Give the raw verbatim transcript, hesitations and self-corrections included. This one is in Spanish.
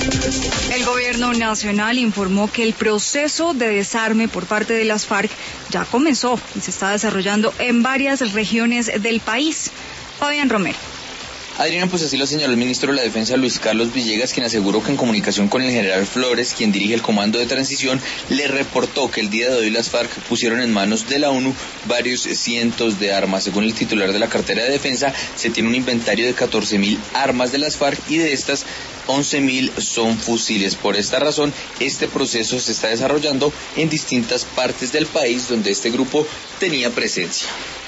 El gobierno nacional informó que el proceso de desarme por parte de las FARC ya comenzó y se está desarrollando en varias regiones del país. Fabián Romero. Adriana, pues así lo señaló el ministro de la Defensa, Luis Carlos Villegas, quien aseguró que en comunicación con el general Flores, quien dirige el comando de transición, le reportó que el día de hoy las FARC pusieron en manos de la ONU varios cientos de armas. Según el titular de la cartera de defensa, se tiene un inventario de catorce mil armas de las FARC y de estas once mil son fusiles. Por esta razón, este proceso se está desarrollando en distintas partes del país donde este grupo tenía presencia.